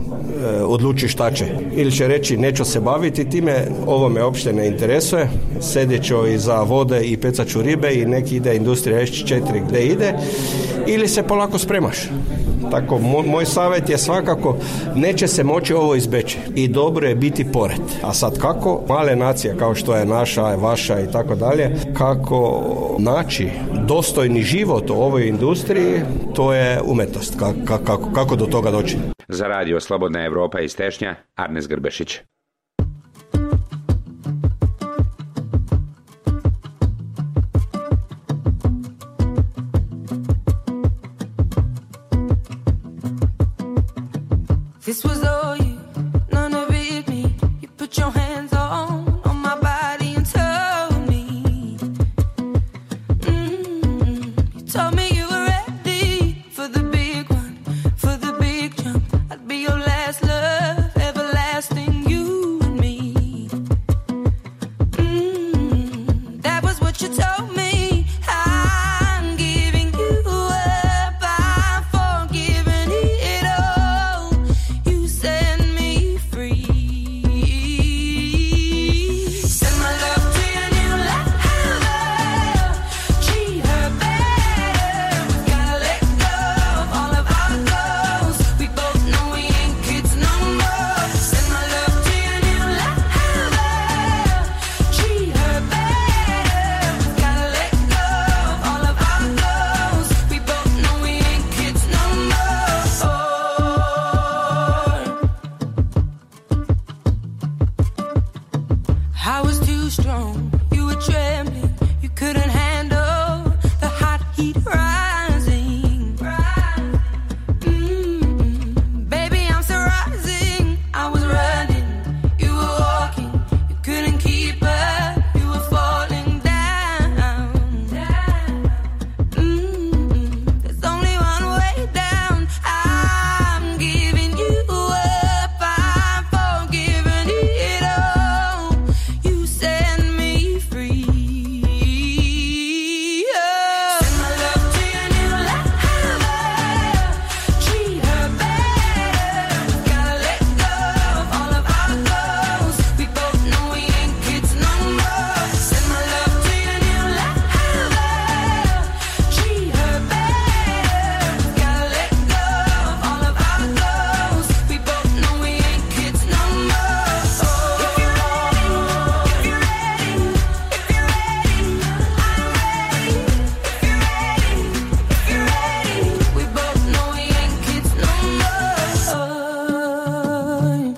e, odluči šta će. Ili će reći neću se baviti time, ovo me uopšte ne interesuje, sedjet ću iza vode i pecat ću ribe i neki ide industrija S četiri gdje ide, ili se polako spremaš. Tako, moj, moj savjet je svakako, neće se moći ovo izbeći i dobro je biti pored. A sad kako male nacije kao što je naša, vaša i tako dalje, kako naći dostojni život u ovoj industriji, to je umjetnost. Kako, kako, kako do toga doći? Za radio Slobodna Evropa iz Tešnja, Arnes Grbešić. This was all you, none of it me. You put your hands on, on my body and told me. Mm-hmm. You told me you were ready for the big one, for the big jump. I'd be your last love, everlasting, you and me. Mm-hmm. That was what you told me. I'm giving you up, I'm forgiving it all. You set me free. Send my love to your new lover. Treat her better. We gotta let go of all of our goals. We both know we ain't kids no more. Send my love to your new lover. Treat her better. We gotta let go of all of our goals. We both know we ain't kids no more. I was too strong, you were trembling, you couldn't handle the hot heat rising. Mm, baby, I'm still rising. I was running, you were walking, you couldn't keep up, you were falling down. Mm, there's only one way down. I'm giving you up, I'm forgiving it all. You set me free. Oh. Send my love to your new lover. Treat her better. We gotta let go of all of our goals. We both know we ain't kids no more. Send my love to your new lover. Treat her better. We gotta let go of all of our goals. We both know we ain't kids no more. If you're ready, if you're ready, if you're ready, I'm ready. If you're ready, if you're ready, we both know we ain't kids no more.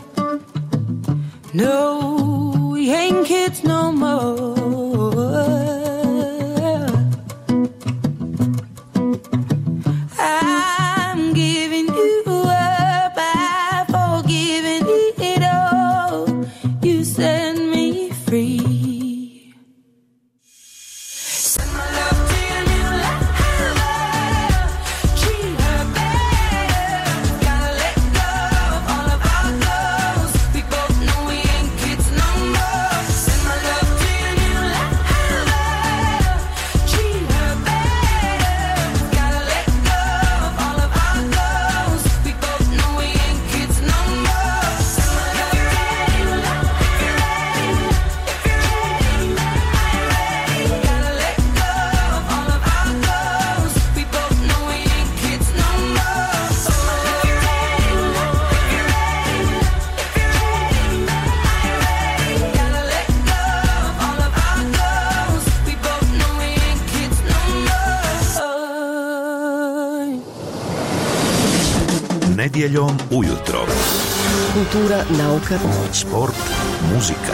No, we ain't kids no more. I'm giving you up, I'm forgiving it all. You set me free. Send my love to your new lover. Treat her better. Gotta let go of all of our goals. We both know we ain't kids no more. Send my love to your new lover. Treat her better. Gotta let go of all of our goals. We both know we ain't kids no more. Send my love to your new lover. If you're ready, if you're ready, I'm ready. Gotta let go of all of our goals. We both know we ain't kids no more. If you're ready, if you're ready, if you're ready, I'm ready. Gotta let go of all of our goals. We both know we ain't kids no more. Nedjeljom ujutro. Kultura, nauka, Sport, muzika.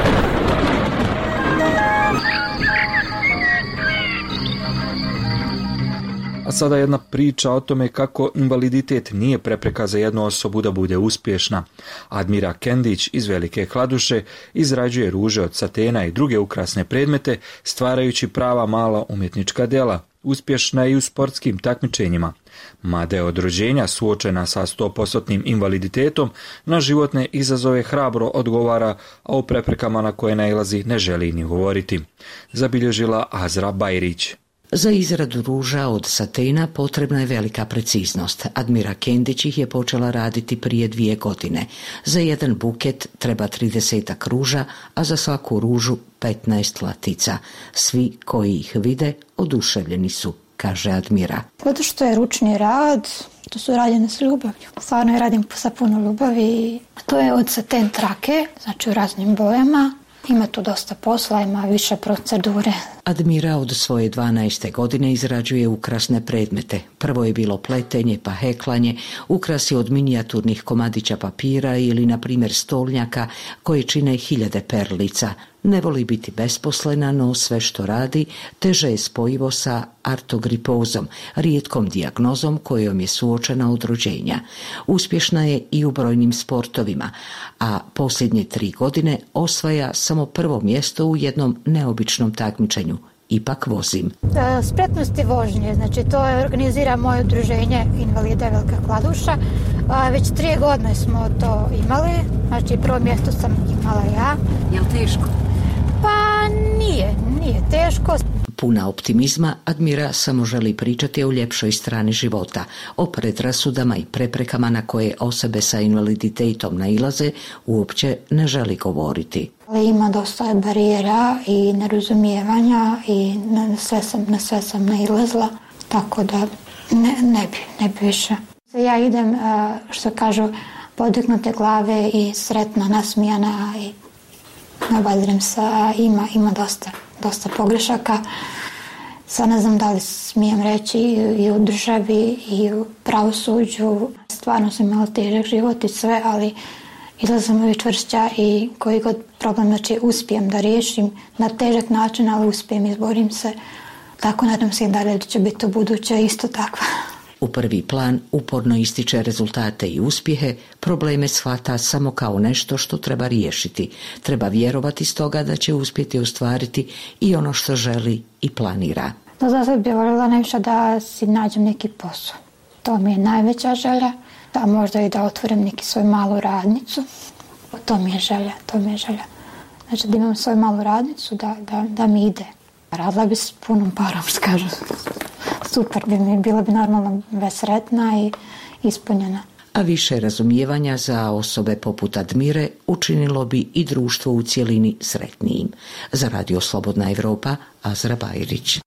A sada jedna priča o tome kako invaliditet nije prepreka za jednu osobu da bude uspješna. Admira Kendić iz Velike Kladuše izrađuje ruže od satena i druge ukrasne predmete, stvarajući prava mala umjetnička djela. Uspješna je i u sportskim takmičenjima. Mada je od rođenja suočena sa sto posto invaliditetom, na životne izazove hrabro odgovara, a o preprekama na koje nailazi ne želi ni govoriti. Zabilježila Azra Bajrić. Za izradu ruža od satena potrebna je velika preciznost. Admira Kendić ih je počela raditi prije dvije godine. Za jedan buket treba tridesetak ruža, a za svaku ružu petnaest latica. Svi koji ih vide oduševljeni su, kaže Admira. Zato što je ručni rad, to su rađene s ljubavlju. Stvarno je radim sa puno ljubavi. To je od saten trake, znači u raznim bojama. Ima tu dosta posla, ima više procedure. Admira od svoje dvanaeste godine izrađuje ukrasne predmete. Prvo je bilo pletenje pa heklanje, ukrasi od minijaturnih komadića papira ili, na primjer, stolnjaka koje čine hiljade perlica. Ne voli biti besposlena, no sve što radi teže je spojivo sa artogripozom, rijetkom dijagnozom kojom je suočena od rođenja. Uspješna je i u brojnim sportovima, a posljednje tri godine osvaja samo prvo mjesto u jednom neobičnom takmičenju. Ipak vozim. Spretnosti vožnje, znači to je organizira moje udruženje Invalida Velika Kladuša. A, već tri godine smo to imali, znači prvo mjesto sam imala ja. Je li teško? Pa nije, nije teško. Puna optimizma, Admira samo želi pričati o ljepšoj strani života, o predrasudama i preprekama na koje osobe sa invaliditetom nailaze uopće ne želi govoriti. Ima dosta barijera i nerazumijevanja i na sve sam, na sve sam nailazila, tako da ne, ne bi, ne bi više. Ja idem, što kažu, podignute glave i sretna, nasmijana i ne obadirim se, ima, ima dosta, dosta pogrešaka. Sad ne znam da li smijem reći i u državi i u pravosuđu. Stvarno sam imala težak život i sve, ali izlazim uvijek čvršća i koji god problem, znači uspijem da riješim na težak način, ali uspijem, izborim se. Tako nadam se i dalje da će biti u buduće isto takva. U prvi plan uporno ističe rezultate i uspjehe, probleme shvata samo kao nešto što treba riješiti. Treba vjerovati stoga da će uspjeti ostvariti i ono što želi i planira. No, za sad bih voljela najviše da si nađem neki posao. To mi je najveća želja, da možda i da otvorim neki svoju malu radnicu. To mi je želja, to mi je želja. Znači da imam svoju malu radnicu, da, da, da mi ide. Radila bi s punom parom, što kažu. Super bi mi, bila bi normalno vesretna i ispunjena. A više razumijevanja za osobe poput Admire učinilo bi i društvo u cjelini sretnijim. Za Radio Slobodna Evropa, Azra Bajrić.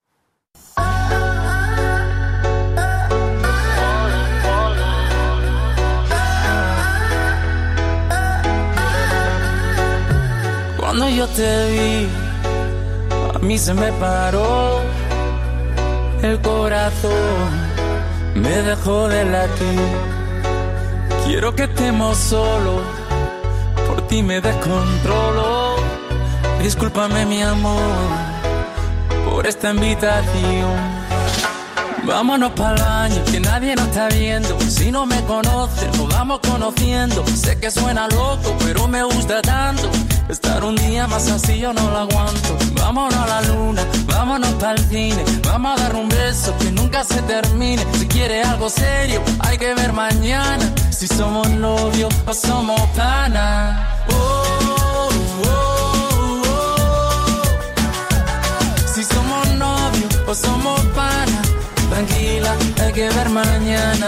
Cuando yo te vi, a mí se me paró el corazón, me dejó de latir. Quiero que estemos solos, por ti me descontrolo. Discúlpame mi amor, por esta invitación. Vámonos pa'l baño, que nadie nos está viendo. Si no me conoces, nos vamos conociendo. Sé que suena loco, pero me gusta tanto. Estar un día más así yo no lo aguanto. Vámonos a la luna, vámonos pa'l cine. Vamos a dar un beso que nunca se termine. Si quieres algo serio, hay que ver mañana. Si somos novios o somos panas. Oh, oh, oh, oh. Si somos novios o somos panas. Tranquila, hay que ver mañana.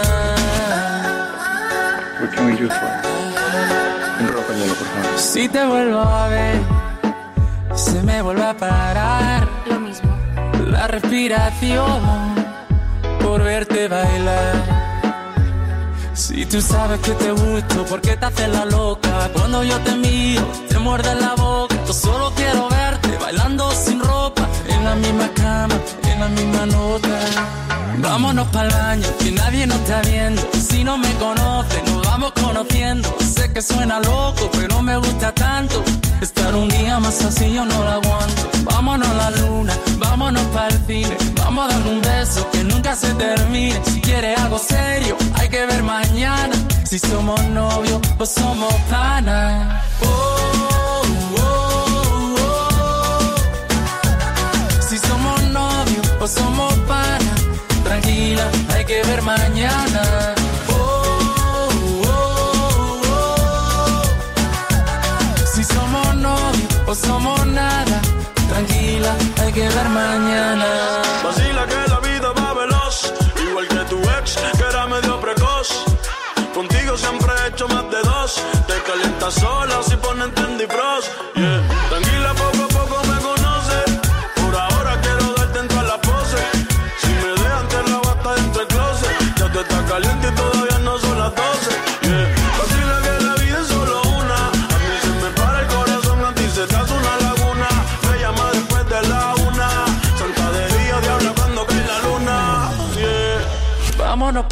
What can we do for you? Un ropa hielo, por favor. Si te vuelvo a ver, se me vuelve a parar. Lo mismo. La respiración por verte bailar. Si tú sabes que te gusto, ¿por qué te haces la loca? Cuando yo te miro, te muerde la boca. Yo solo quiero verte bailando sin ropa, en la misma cama, en la misma nota. Vámonos pa'l baño, que nadie nos está viendo. Si no me conoce, nos vamos conociendo. Sé que suena loco, pero me gusta tanto. Estar un día más así yo no lo aguanto. Vámonos a la luna, vámonos pa'l cine. Vamos a dar un beso que nunca se termine. Si quieres algo serio, hay que ver mañana. Si somos novios o somos panas. Oh, oh, oh, oh. Si somos novios o somos panas. Tranquila, hay que ver mañana. Oh, oh, oh, oh. Si somos novios o somos nada. Tranquila, hay que ver mañana. Vacila que la vida va veloz, igual que tu ex, que era medio precoz. Contigo siempre he hecho más de dos. Te calientas sola si ponen Tandy Frost. Yeah. Tranquila, poco a poco me conoces. Por ahora quiero darte en todas las poses. Si me dejan te la bata dentro del closet. Ya tú estás caliente y todavía no son las doce. Yeah. Vacila que la vida es solo una. A mí se me para el corazón, a ti se te hace una laguna. Me llama después de la una.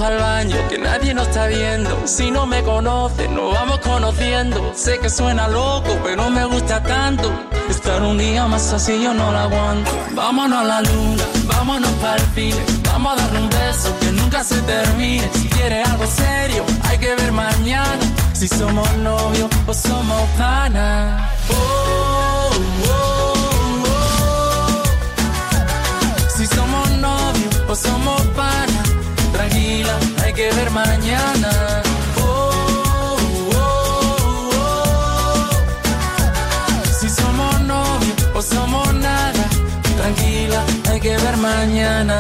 pa'l baño, que nadie nos está viendo. Si no me conoce, nos vamos conociendo. Sé que suena loco, pero me gusta tanto. Estar un día más así yo no lo aguanto. Vámonos a la luna, vámonos pa'l cine. Vamos a darle un beso que nunca se termine. Si quieres algo serio, hay que ver mañana. Si somos novios o somos panas. Oh, oh, oh. Si somos novios o somos panas. Tranquila, hay que ver mañana. Oh, oh, oh. Si somos novios o somos nada. Tranquila, hay que ver mañana.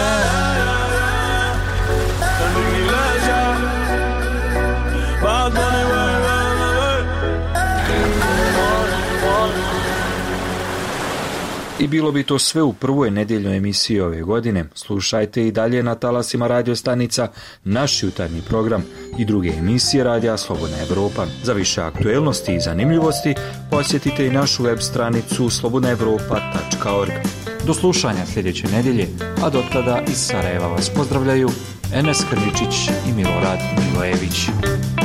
I bilo bi to sve u prvoj nedjeljnoj emisiji ove godine. Slušajte i dalje na talasima radio stanica naš jutarnji program i druge emisije Radija Slobodna Evropa. Za više aktuelnosti i zanimljivosti posjetite i našu web stranicu slobodna evropa tačka org. Do slušanja sljedeće nedjelje, a do tada iz Sarajeva vas pozdravljaju Enes Krničić i Milorad Milojević.